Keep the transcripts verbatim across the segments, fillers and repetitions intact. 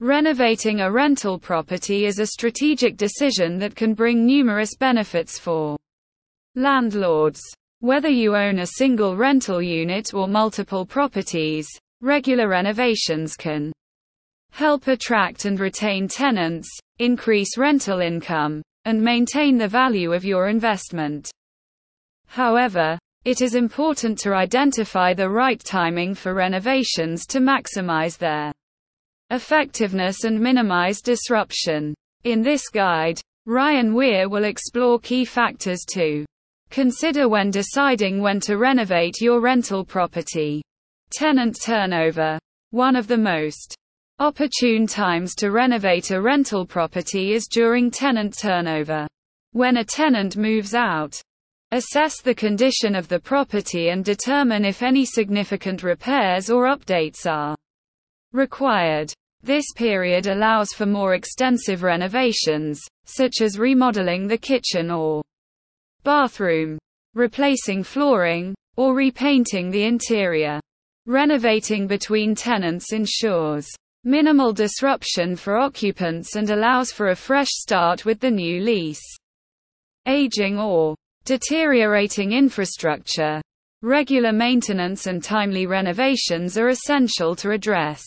Renovating a rental property is a strategic decision that can bring numerous benefits for landlords. Whether you own a single rental unit or multiple properties, regular renovations can help attract and retain tenants, increase rental income, and maintain the value of your investment. However, it is important to identify the right timing for renovations to maximize their effectiveness and minimize disruption. In this guide, Ryan Weir will explore key factors to consider when deciding when to renovate your rental property. Tenant turnover. One of the most opportune times to renovate a rental property is during tenant turnover. When a tenant moves out, assess the condition of the property and determine if any significant repairs or updates are required. This period allows for more extensive renovations, such as remodeling the kitchen or bathroom, replacing flooring, or repainting the interior. Renovating between tenants ensures minimal disruption for occupants and allows for a fresh start with the new lease. Aging or deteriorating infrastructure. Regular maintenance and timely renovations are essential to address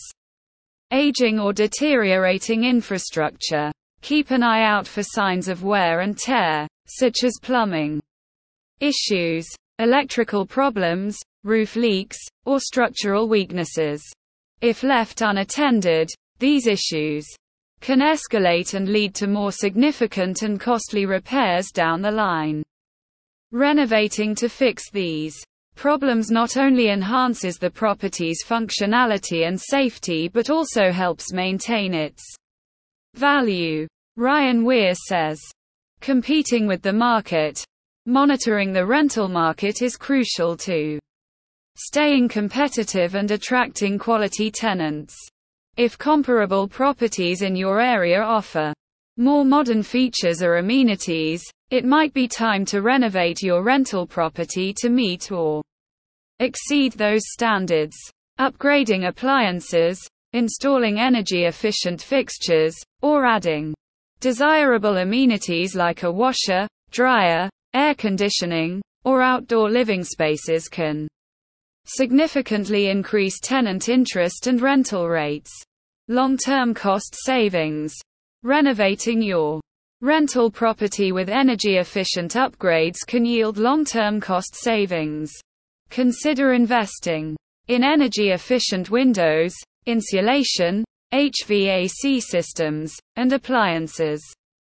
aging or deteriorating infrastructure. Keep an eye out for signs of wear and tear, such as plumbing issues, electrical problems, roof leaks, or structural weaknesses. If left unattended, these issues can escalate and lead to more significant and costly repairs down the line. Renovating to fix these problems not only enhances the property's functionality and safety but also helps maintain its value. Ryan Weir says, competing with the market. Monitoring the rental market is crucial to staying competitive and attracting quality tenants. If comparable properties in your area offer more modern features or amenities, it might be time to renovate your rental property to meet or exceed those standards. Upgrading appliances, installing energy-efficient fixtures, or adding desirable amenities like a washer, dryer, air conditioning, or outdoor living spaces can significantly increase tenant interest and rental rates. Long-term cost savings. Renovating your rental property with energy-efficient upgrades can yield long-term cost savings. Consider investing in energy-efficient windows, insulation, H V A C systems, and appliances.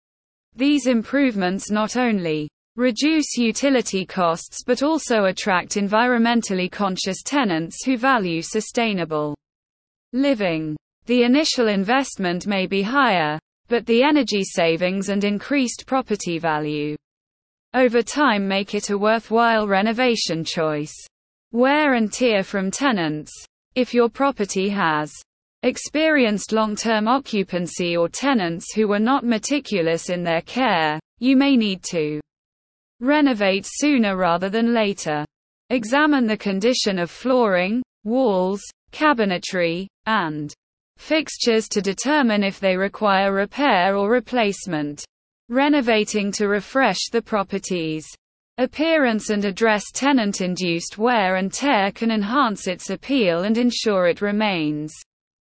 These improvements not only reduce utility costs but also attract environmentally conscious tenants who value sustainable living. The initial investment may be higher, but the energy savings and increased property value over time make it a worthwhile renovation choice. Wear and tear from tenants. If your property has experienced long-term occupancy or tenants who were not meticulous in their care, you may need to renovate sooner rather than later. Examine the condition of flooring, walls, cabinetry, and fixtures to determine if they require repair or replacement. Renovating to refresh the property's appearance and address tenant-induced wear and tear can enhance its appeal and ensure it remains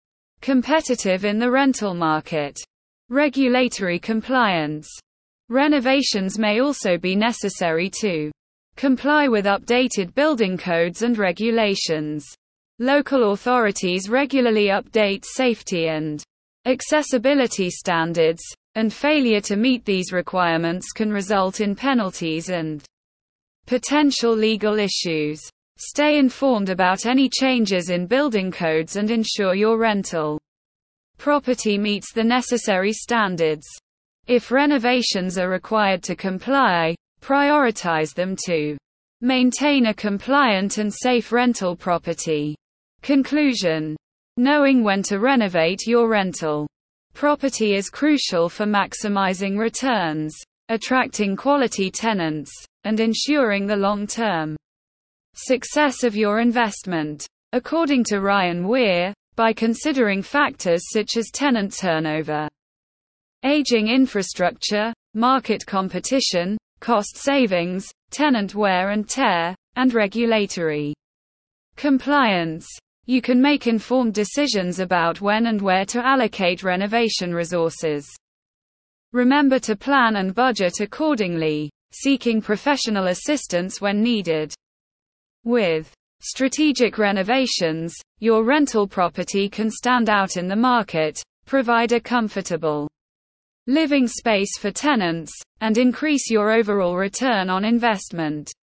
competitive in the rental market. Regulatory compliance. Renovations may also be necessary to comply with updated building codes and regulations. Local authorities regularly update safety and accessibility standards, and failure to meet these requirements can result in penalties and potential legal issues. Stay informed about any changes in building codes and ensure your rental property meets the necessary standards. If renovations are required to comply, prioritize them to maintain a compliant and safe rental property. Conclusion. Knowing when to renovate your rental property is crucial for maximizing returns, attracting quality tenants, and ensuring the long-term success of your investment. According to Ryan Weir, by considering factors such as tenant turnover, aging infrastructure, market competition, cost savings, tenant wear and tear, and regulatory compliance. You can make informed decisions about when and where to allocate renovation resources. Remember to plan and budget accordingly, seeking professional assistance when needed. With strategic renovations, your rental property can stand out in the market, provide a comfortable living space for tenants, and increase your overall return on investment.